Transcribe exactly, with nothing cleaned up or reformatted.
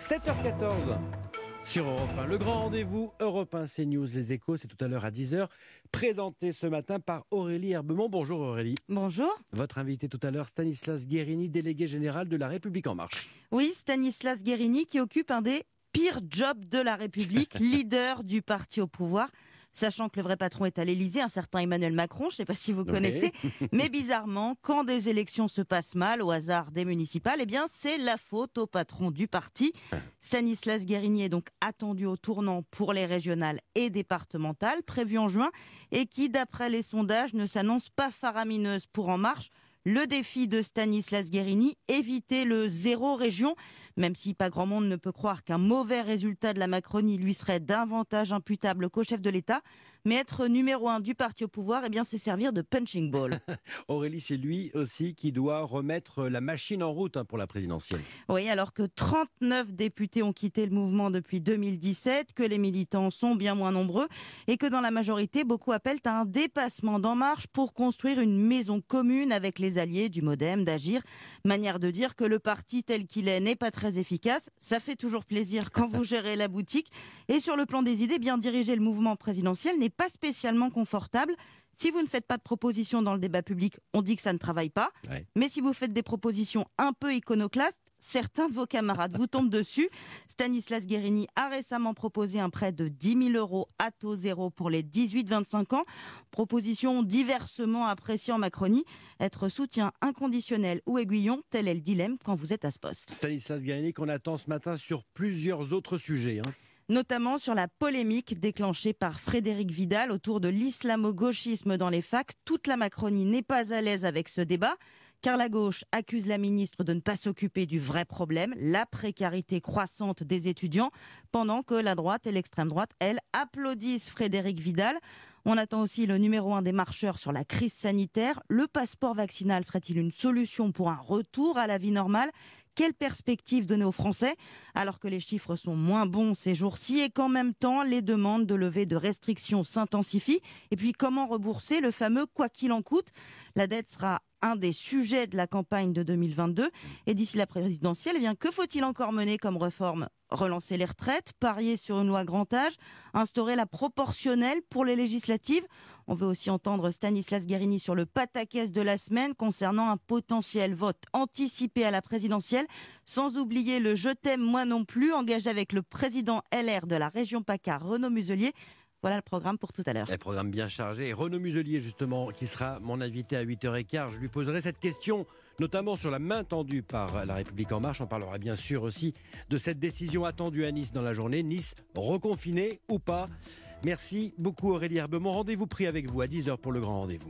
sept heures quatorze sur Europe un. Le grand rendez-vous Europe un CNews Les Échos, c'est tout à l'heure à dix heures. Présenté ce matin par Aurélie Herbemont. Bonjour Aurélie. Bonjour. Votre invité tout à l'heure, Stanislas Guerini, délégué général de La République En Marche. Oui, Stanislas Guerini qui occupe un des pires jobs de la République, leader du parti au pouvoir. Sachant que le vrai patron est à l'Élysée, un certain Emmanuel Macron, je ne sais pas si vous Oui. connaissez. Mais bizarrement, quand des élections se passent mal, au hasard des municipales, eh bien c'est la faute au patron du parti. Stanislas Guerini est donc attendu au tournant pour les régionales et départementales, prévues en juin, et qui, d'après les sondages, ne s'annonce pas faramineuse pour En Marche. Le défi de Stanislas Guerini, éviter le zéro région, même si pas grand monde ne peut croire qu'un mauvais résultat de la Macronie lui serait davantage imputable qu'au chef de l'État. Mais être numéro un du parti au pouvoir, eh bien, c'est servir de punching ball. Aurélie, c'est lui aussi qui doit remettre la machine en route hein, pour la présidentielle. Oui, alors que trente-neuf députés ont quitté le mouvement depuis deux mille dix-sept, que les militants sont bien moins nombreux et que dans la majorité, beaucoup appellent à un dépassement d'En Marche pour construire une maison commune avec les alliés du Modem, d'Agir. Manière de dire que le parti tel qu'il est n'est pas très efficace. Ça fait toujours plaisir quand vous gérez la boutique. Et sur le plan des idées, bien diriger le mouvement présidentiel n'est pas spécialement confortable. Si vous ne faites pas de propositions dans le débat public, on dit que ça ne travaille pas. Ouais. Mais si vous faites des propositions un peu iconoclastes, certains de vos camarades vous tombent dessus. Stanislas Guerini a récemment proposé un prêt de dix mille euros à taux zéro pour les dix-huit vingt-cinq ans. Proposition diversement appréciée en Macronie. Être soutien inconditionnel ou aiguillon, tel est le dilemme quand vous êtes à ce poste. Stanislas Guerini qu'on attend ce matin sur plusieurs autres sujets. Hein. Notamment sur la polémique déclenchée par Frédérique Vidal autour de l'islamo-gauchisme dans les facs. Toute la Macronie n'est pas à l'aise avec ce débat, car la gauche accuse la ministre de ne pas s'occuper du vrai problème, la précarité croissante des étudiants, pendant que la droite et l'extrême droite, elles, applaudissent Frédérique Vidal. On attend aussi le numéro un des marcheurs sur la crise sanitaire. Le passeport vaccinal serait-il une solution pour un retour à la vie normale ? Quelle perspective donner aux Français alors que les chiffres sont moins bons ces jours-ci et qu'en même temps les demandes de levée de restrictions s'intensifient? Et puis comment rembourser le fameux quoi qu'il en coûte? La dette sera un des sujets de la campagne de deux mille vingt-deux. Et d'ici la présidentielle, eh bien, que faut-il encore mener comme réforme? Relancer les retraites, parier sur une loi grand âge, instaurer la proportionnelle pour les législatives. On veut aussi entendre Stanislas Guerini sur le pataquès de la semaine concernant un potentiel vote anticipé à la présidentielle, sans oublier le « je t'aime moi non plus » engagé avec le président L R de la région PACA, Renaud Muselier. Voilà le programme pour tout à l'heure. Un programme bien chargé. Et Renaud Muselier, justement, qui sera mon invité à huit heures quinze. Je lui poserai cette question, notamment sur la main tendue par La République En Marche. On parlera bien sûr aussi de cette décision attendue à Nice dans la journée. Nice reconfinée ou pas. Merci beaucoup Aurélie Herbemont. Rendez-vous pris avec vous à dix heures pour le grand rendez-vous.